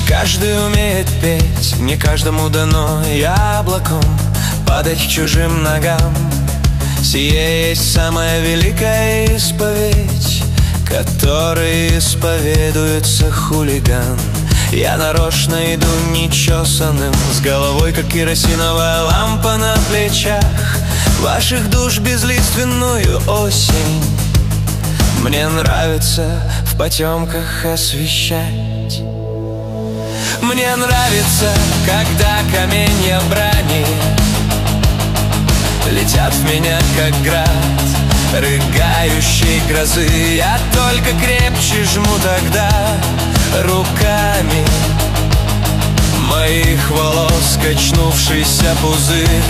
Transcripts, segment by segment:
Каждый умеет петь, не каждому дано яблоком падать к чужим ногам. Сие есть самая великая исповедь, которой исповедуется хулиган. Я нарочно иду нечесанным, с головой, как керосиновая лампа на плечах, ваших душ безлиственную осень. Мне нравится в потемках освещать. Мне нравится, когда каменья брани летят в меня, как град рыгающей грозы. Я только крепче жму тогда руками моих волос качнувшийся пузырь.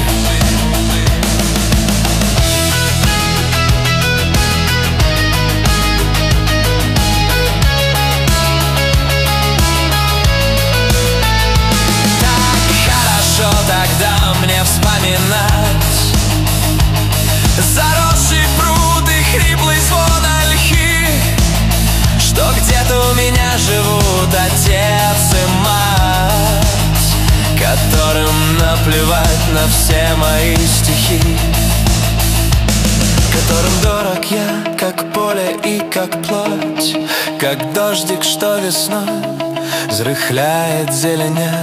Тогда мне вспоминать заросший пруд и хриплый звон ольхи, что где-то у меня живут отец и мать, которым наплевать на все мои стихи, которым дорог я, как поле и как плоть, как дождик, что весной взрыхляет зеленя.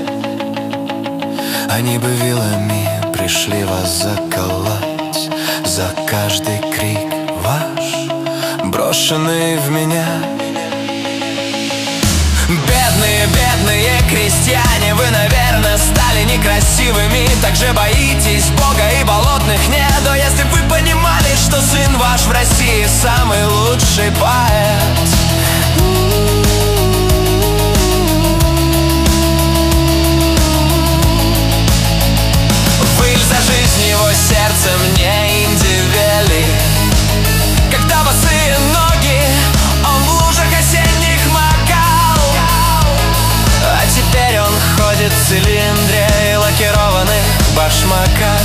Они бы вилами пришли вас заколоть за каждый крик ваш, брошенный в меня. Бедные, бедные крестьяне, вы, наверное, стали некрасивыми. Так же боитесь Бога и болотных нет. Но если бы вы понимали, что сын ваш в России самый лучший поэт. Его сердце мне индивели, когда босые ноги он в лужах осенних макал. А теперь он ходит в цилиндре и лакированных башмаках.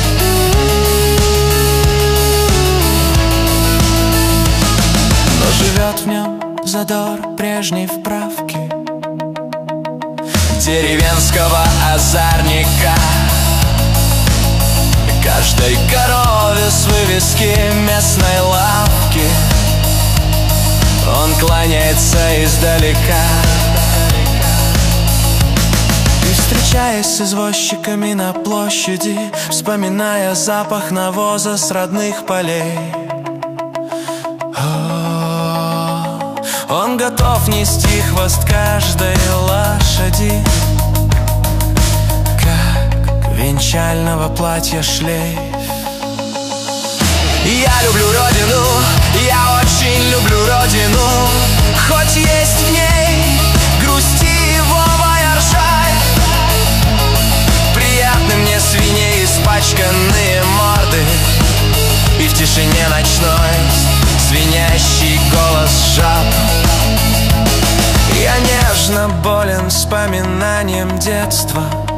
Но живет в нем задор прежней вправки деревенского озорника. Каждой корове с вывески местной лавки он кланяется издалека. И встречаясь с извозчиками на площади, вспоминая запах навоза с родных полей, он готов нести хвост каждой лошади, венчального платья шлейф. Я люблю родину, я очень люблю родину, хоть есть в ней грусти и вовая ржать. Приятны мне свиней испачканные морды и в тишине ночной звенящий голос жаб. Я нежно болен вспоминанием детства,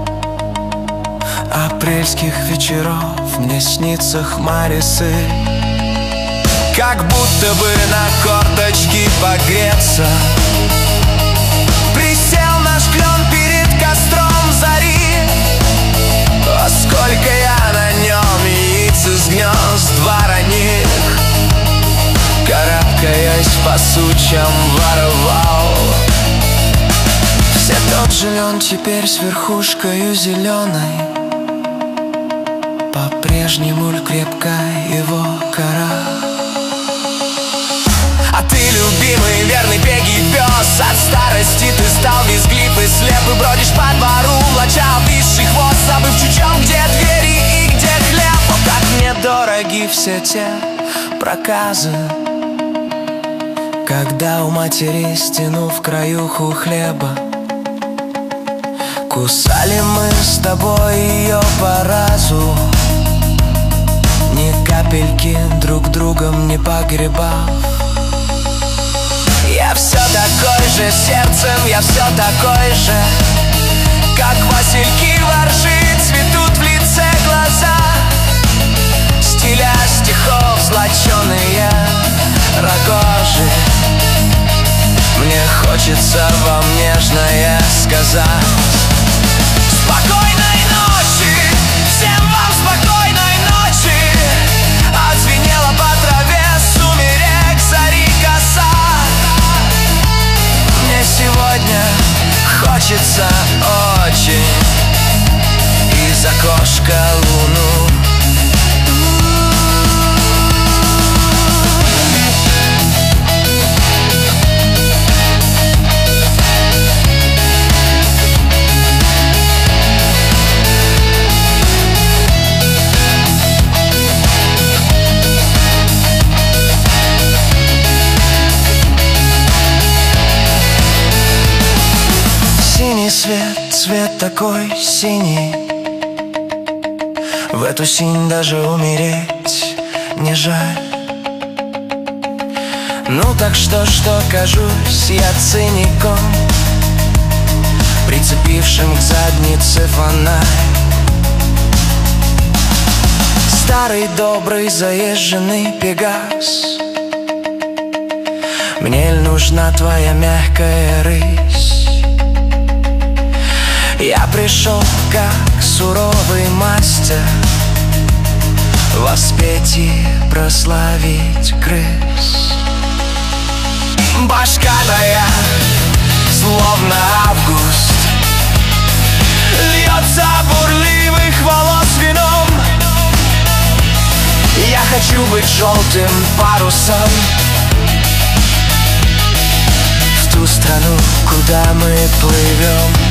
апрельских вечеров мне снится хмарисы, как будто бы на корточки погреться присел наш клен перед костром зари. А сколько я на нем яиц из гнезд вороних, карабкаясь по сучьям, воровал. Все тот же лен теперь с верхушкою зеленой, по-прежнему ль крепка его кора. А ты, любимый, верный пегий пес, от старости ты стал визглив и слеп, и бродишь по двору, влача обвисший хвост, забыв чутьем, где двери и где хлеб. О, как мне дороги все те проказы, когда у матери, стянув краюху хлеба, кусали мы с тобой ее по разу, ни капельки друг другом не погребав. Я все такой же сердцем, я все такой же, как васильки ворши, цветут в лице глаза, стиля стихов злоченые рогожи. Мне хочется вам нежное сказать. Спокойной ночи, всем вам спокойной ночи. Отзвенела по траве сумерек зари коса. Мне сегодня хочется очень из окошка луну. Синий свет, цвет такой синий. В эту синь даже умереть не жаль. Ну так что кажусь я циником, прицепившим к заднице фонарь. Старый добрый заезженный Пегас, мне ль нужна твоя мягкая рысь? Я пришел как суровый мастер воспеть и прославить крыс. Башка моя, словно август, льется бурливых волос вином. Я хочу быть желтым парусом в ту страну, куда мы плывем.